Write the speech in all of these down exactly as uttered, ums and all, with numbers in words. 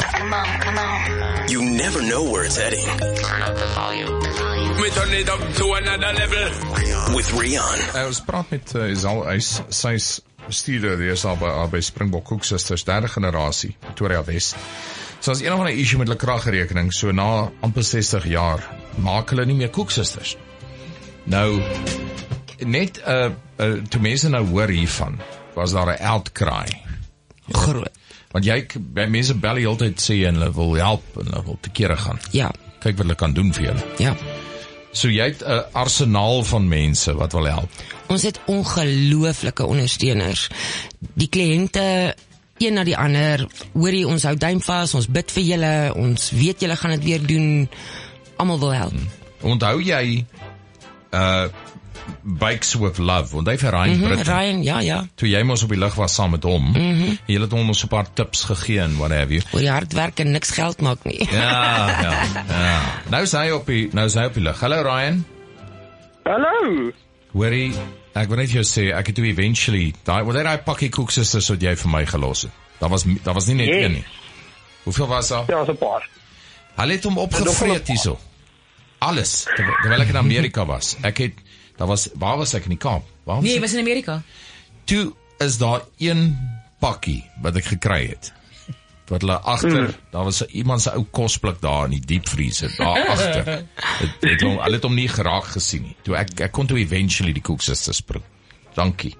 Come on, come on. You never know where it's heading. Turn up the volume. The volume. We turn it up to another level. With Rian. Uh, ons praat met uh, Isal, hy is, sy is bestuurder, die is al by, al by Springbok Cook Sisters, derde generasie, Pretoria West. So as een of ander issue met hulle kragrekening, so na amper sestig jaar, maak hulle nie meer Cook Sisters. Nou, net, uh, uh, toe mense nou hoor hiervan, was daar 'n outcry. Groot. Want jy, by mense bel die hele tyd sê en hulle wil help en hulle wil te kere gaan. Ja. Kyk wat hulle kan doen vir julle. Ja. So jy het 'n arsenaal van mense wat wil help. Ons het ongelooflike ondersteuners. Die kliënte, een na die ander, hoor jy, ons hou duim vas, ons bid vir julle, ons weet julle gaan dit weer doen, almal wil help. Hmm. Onthou jy, uh, Bikes with Love, want hy vir Ryan mm-hmm, Britton. Ryan, ja, ja. Toe jy mos op die lig was saam met hom, mm-hmm. jy het hom ons 'n paar tips gegee en what have you. Oor die hard werk en niks geld maak nie. Ja, ja, ja. Nou is hy op die, nou is hy op die lig. Hallo Ryan. Hallo. Hoorie, ek wil net vir jou sê, ek het toe eventually, daai, wat daai pakkie Cook Sisters wat jy vir my gelos het. Daar was, daar was nie net yes. een nie. Hoeveel was daar? Ja, was 'n paar. Hulle het hom opgevreet hierso. Alles, terwyl, terwyl ek in Amerika was. Ek het, daar was, waar was ek in die Kaap? Waar was nee, ek? was in Amerika. Toe is daar een pakkie wat ek gekry het. Wat hulle agter, mm. daar was iemand se ou kosblik daar in die diepvriezer, daar agter. Het, het hom, hulle het hom nie geraak gesien nie. Toe ek, ek kon toe eventually die Cook Sisters bring. Dankie.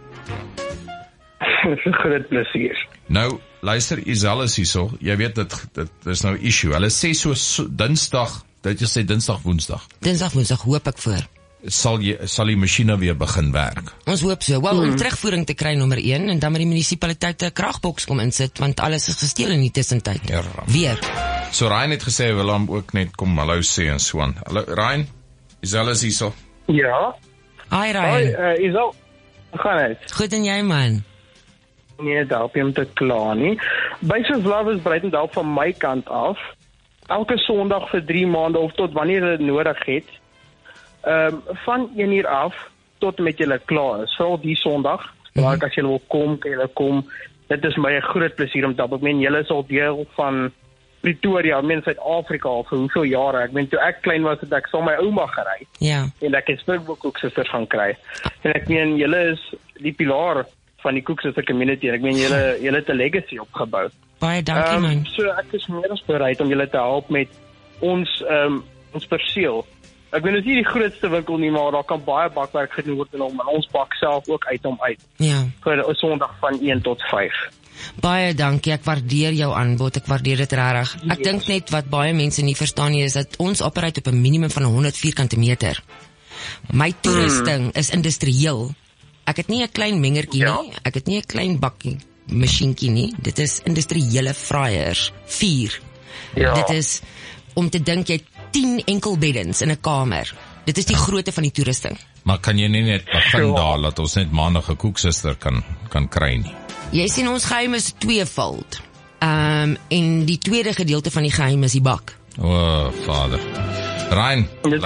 Groot plesier. Nou, luister, Isel is hierso. Jy weet dit, dit is nou issue. Hulle sê so, so Dinsdag, dit jy sê Dinsdag, Woensdag. Dinsdag, Woensdag hoop ek voor. Sal jy, sal die masjiene weer begin werk? Ons hoop so. Wel, om terugvoering te kry nommer een, en dan met die munisipaliteit 'n kragboks kom insit, want alles is gesteel in die tussentyd. Ja, weer. So Ryan het gesê, hy wil hom ook net kom hallo sê en so aan. Hallo, Ryan? Isel is hierso. Ja. Hi, Ryan. Hoi, uh, Isel. Gaan dit? Goed en jy, man? Nee, daar op jy om te kla nie. Bikes with Love is breedendal van my kant af. Elke Sondag vir drie maande of tot wanneer jy dit nodig het. Ehm um, van een uur af tot met julle klaar is. Veral die Sondag, mm-hmm. waar as julle wil kom, kan julle kom. Dit is my 'n groot plesier om te help. Ek meen julle is al deel van Pretoria, ek meen Suid-Afrika al vir hoeveel jare. Ek meen toe ek klein was, het ek saam my ouma gery. Ja. En ek het Springbok Cook Sisters gaan kry. En ek meen julle is die pilaar van die Cook Sister community. En ek meen julle julle het 'n legacy opgebou. Baie dankie, um, man. So ek is meer as bereid om julle te help met ons ehm um, ons perseel. Ek weet dit is nie die grootste winkel nie, maar daar kan baie bakwerk gedoen word en ons bak self ook uit om uit. Ja. Vir 'n Sondag van een tot vyf. Baie dankie, ek waardeer jou aanbod, ek waardeer dit regtig. Ek yes. dink net wat baie mense nie verstaan nie is dat ons operate op 'n minimum van honderd vierkante meter. My toerusting hmm. is industrieel. Ek het nie 'n klein mengertjie ja. nie, ek het nie 'n klein bakkie masjienkie nie. Dit is industriële fryers, vier. Ja. Dit is om te dink jy tien enkelbeddens in 'n kamer. Dit is die grootte van die toerusting. Maar kan jy nie net begin daar, dat ons net maandag 'n Cook Sister kan, kan kry nie? Jy sien ons geheim is tweefold. Um, en die tweede gedeelte van die geheim is die bak. O, oh, Vader. Ryan. Dit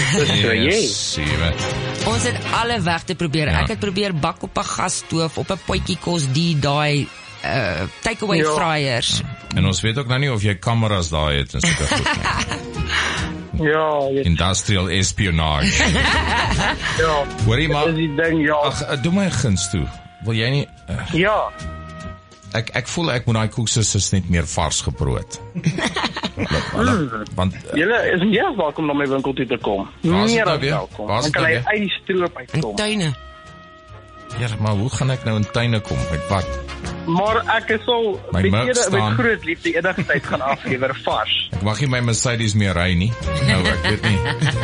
is, dit is, ons het alle weg te probeer. Ja. Ek het probeer bak op 'n gasstoof, op 'n potjie kos, die daai uh, takeaway ja. fryers. Ja. En ons weet ook nou nie of jy kameras daar het en sulke goed nie. Ja, yes. Industrial espionage. Ja. Hoorie maar. Ding, ja. Ag, doe my 'n guns toe. Wil jy nie uh, Ja. Ek ek voel ek moet daai Cook Sisters net meer vars gebrood. mm. Want uh, julle is meer welkom na my winkel toe te kom. Meer nou welkom. Dan kan hy uit die stroop uitkom. In tuine. Ja, maar hoe gaan ek nou in tuine kom? Met wat? Maar ek is al met, met groot liefde enige tyd gaan aflewer vars. Ek mag nie my Mercedes meer ry nie. Nou ek weet nie.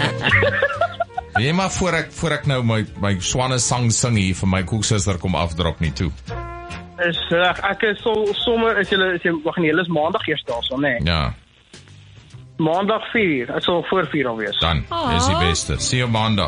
Jy maar voor ek voor ek nou my my swanne sang sing hier vir my Cook Sister kom afdrop nie toe. Is reg, ek is so sommer is julle is jy wag nee, hulle is maandag eers daar so, nee. Ja. Maandag vier, ek sal voor vier al wees. Dan, Aww. Is die beste. See you maandag.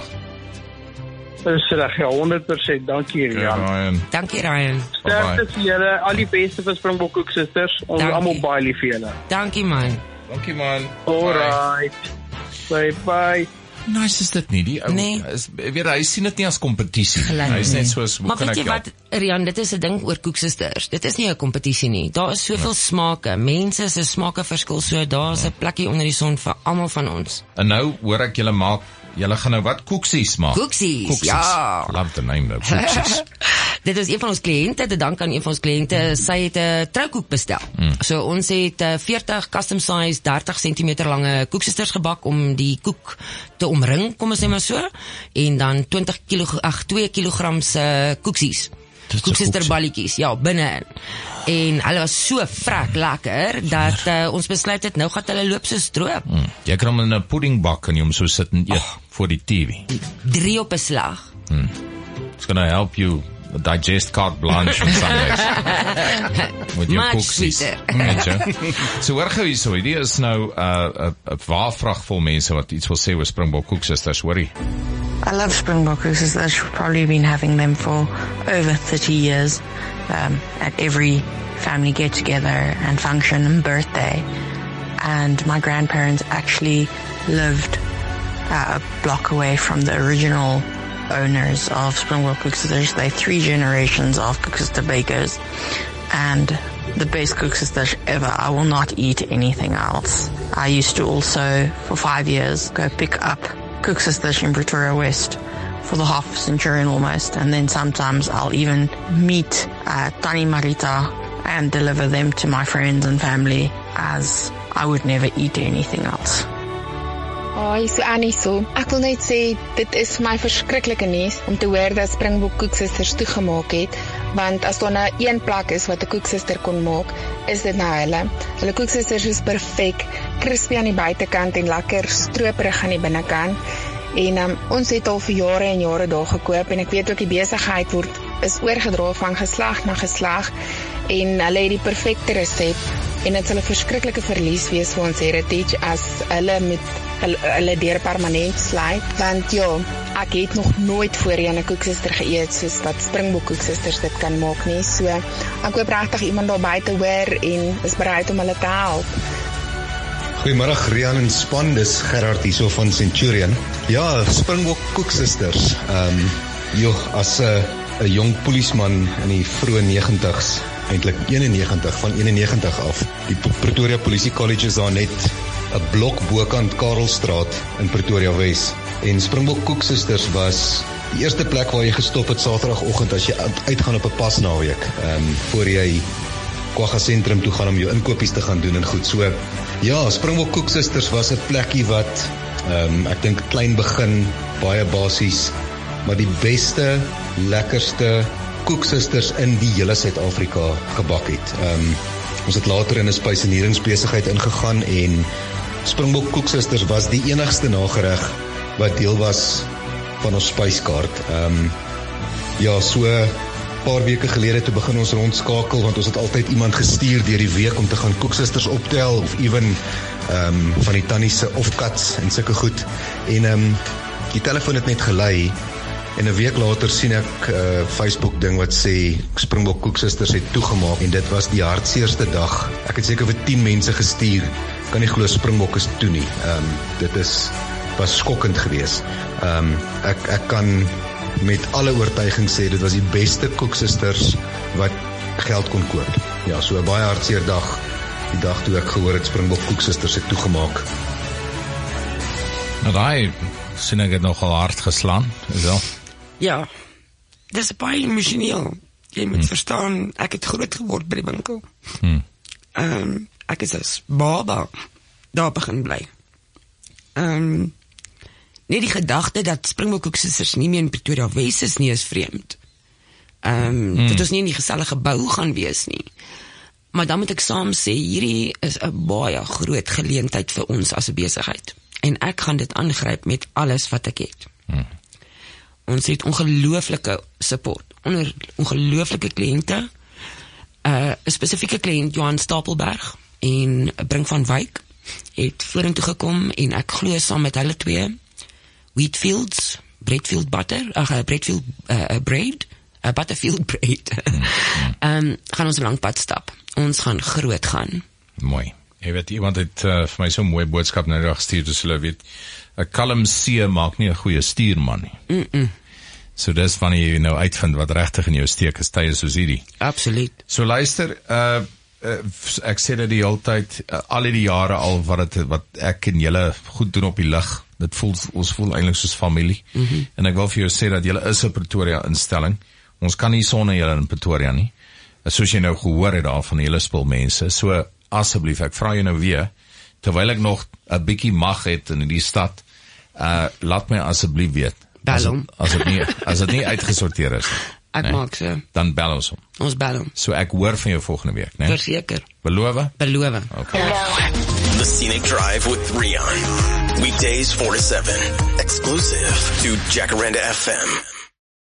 Is reg, ja, honderd persent. Dankie, Rian. Okay, Ryan. Dankie, Ryan. Sterkte vir julle, al die beste vir Springbok Cook Sisters. Ons almal baie lief vir julle. Dankie, man. Dankie, man. Alright. Bye bye. nice is dit nie, die ou, Nee. is, weet, hy sien dit nie as kompetisie, Glad hy is net nie. soos, hoe Maar kan weet ek jy help? wat, Rian, dit is 'n ding oor koeksisters. Dit is nie 'n kompetisie nie. Daar is soveel smake. Mense se smake verskil so. Daar's 'n plekkie onder die son vir almal van ons. En nou hoor ek julle maak, julle gaan nou wat, koeksies maak? Koeksies, ja. Love the name nou, koeksies. Dit is een van ons kliënte, te dank aan een van ons kliënte, sy het 'n troukoek bestel. Mm. So ons het uh, veertig custom size, dertig sentimeter lange koeksisters gebak om die koek te omring, kom ons sê maar so, en dan twintig kilo, ag twee kilogram se koeksies. Koeksisterballetjies, ja, binne-in. En hulle was so vrek lekker, dat uh, ons besluit het, nou gaan hulle loop so stroop. Mm. Jy kan hom in 'n puddingbak en jy hom so sit en eet, oh. voor die T V. Drie op 'n slag. Mm. It's gonna help you digest carte blanche on Sundays. Met jou Much koeksies. sweeter. So hoor gou hierso, hierdie is nou 'n uh, 'n waarvrag vol mense wat iets wil sê oor Springbok Koeksisters, hoorie. I love Springbok Koeksisters. I've probably been having them for over thirty years um, at every family get-together and function and birthday. And my grandparents actually lived uh, a block away from the original owners of Springbok Koeksisters. They're three generations of Koeksister bakers. And the best Koeksisters ever. I will not eat anything else. I used to also, for five years, go pick up Koeksisters in Pretoria West for the half centurion almost, and then sometimes I'll even meet uh, Tannie Marita and deliver them to my friends and family, as I would never eat anything else. Hi, so Annie so. Ek wil net sê, dit is vir my verskriklike nuus om te hoor dat Springbok Koeksisters toegemaak het, want as daar nou een plek is wat 'n koeksister kon maak, is dit nou hulle. Hulle koeksisters is perfek, crispy aan die buitekant en lekker stroperig aan die binnekant. En um, ons het al vir jare en jare daar gekoop, en ek weet ook die besigheid word is oorgedra van geslag na geslag, en hulle het die perfekte resep, en dit sal 'n verskriklike verlies wees vir ons heritage as hulle met hulle, hulle deur permanent sluit, want ja, ek het nog nooit voorheen 'n koeksister geëet soos wat Springbok Koeksisters dit kan maak nie, so ek hoop regtig iemand daar buite hoor en is bereid om hulle te help. Goeiemôre Rian en span, dis Gerard hierso van Centurion. Ja, Springbok Koeksisters. Ehm um, joh, as 'n uh, 'n jong polisieman in die vroeë negentigs, eintlik eenennegentig, van eenennegentig af. Die Pretoria Polisie College is daar net 'n blok bokant Karelstraat in Pretoria Wes. En Springbok Koeksisters was die eerste plek waar jy gestop het Saterdagoggend as jy uitgaan op 'n pasnaweek, ehm um, voor jy Kwagga sentrum toe gaan om jou inkopies te gaan doen en goed. So ja, Springbok Koeksisters was 'n plekkie wat ehm um, ek dink klein begin, baie basies, maar die beste, lekkerste koeksisters in die hele Suid-Afrika gebak het. Ehm um, ons het later in 'n spyseneringsbesigheid ingegaan en Springbok Koeksisters was die enigste nagereg wat deel was van ons spyskaart. Ehm um, ja, so paar weke gelede toe begin ons rondskakel, want ons het altyd iemand gestuur deur die week om te gaan koeksisters optel, of ewen um, van die tannie se offcuts en sulke goed. En um, die telefoon het net gelei, en 'n week later sien ek 'n uh, Facebook ding wat sê Springbok Koeksisters het toegemaak, en dit was die hartseerste dag. Ek het seker vir tien mense gestuur, kan nie glo Springbok is toe nie. Um, dit is, was skokkend geweest. Um, ek, ek kan met alle oortuiging sê, dit was die beste koeksisters wat geld kon koop. Ja, so 'n baie hartseer dag, die dag toe ek gehoor het Springbok Koeksisters het toegemaak. Nou daai sien ek het nogal hard geslaan, is wel? Ja, dis baie emosioneel. Jy moet hmm. verstaan, ek het groot geword by die winkel. Hmm. Um, ek is as baba daar begin bly. Um, Net die gedagte dat Springbok Koeksisters nie meer in Pretoria Wes is nie, is vreemd. Um, mm. Dat ons nie in die gesellige gebou gaan wees nie. Maar dan moet ek saam sê, hierdie is 'n baie groot geleentheid vir ons as 'n besigheid. En ek gaan dit aangryp met alles wat ek het. Mm. Ons het ongelooflike support, onder ongelooflike kliënte. 'n uh, spesifieke kliënt, Johan Stapelberg en Brink van Wyk, het vorentoe gekom en ek glo saam met hulle twee Wheatfields, Breadfield butter, ag uh, Breadfield uh, bread, uh, Butterfield bread. Ehm um, gaan ons 'n lang pad stap. Ons gaan groot gaan. Mooi. Jy weet, iemand het uh, vir my so 'n mooi boodskap nou gestuur, dus hulle weet, 'n kalm see maak nie 'n goeie stuurman nie. Mm -mm. So dis wanneer jy nou uitvind wat regtig in jou steek is, tye soos hierdie. Absoluut. So luister, uh, uh ek sê dit die hele tyd, uh, al die jare al wat het, wat ek en julle goed doen op die lig. Dit voel ons voel eintlik soos familie. Mm-hmm. En ek wil vir jou sê dat julle is 'n Pretoria instelling. Ons kan nie sonder julle in Pretoria nie. Soos jy nou gehoor het daar van die hele spul mense. So asseblief, ek vra jou nou weer, terwyl ek nog 'n bietjie mag het in die stad, uh laat my asseblief weet. As het, as dit nie as dit nie uitgesorteer is. Ek nee, maak so. Dan bel ons hom. Ons bel hom. So ek hoor van jou volgende week, né? Nee? Verseker. Beloof? Beloof. Okay. The Scenic Drive with Rian. Weekdays four to seven. Exclusive to Jacaranda F M.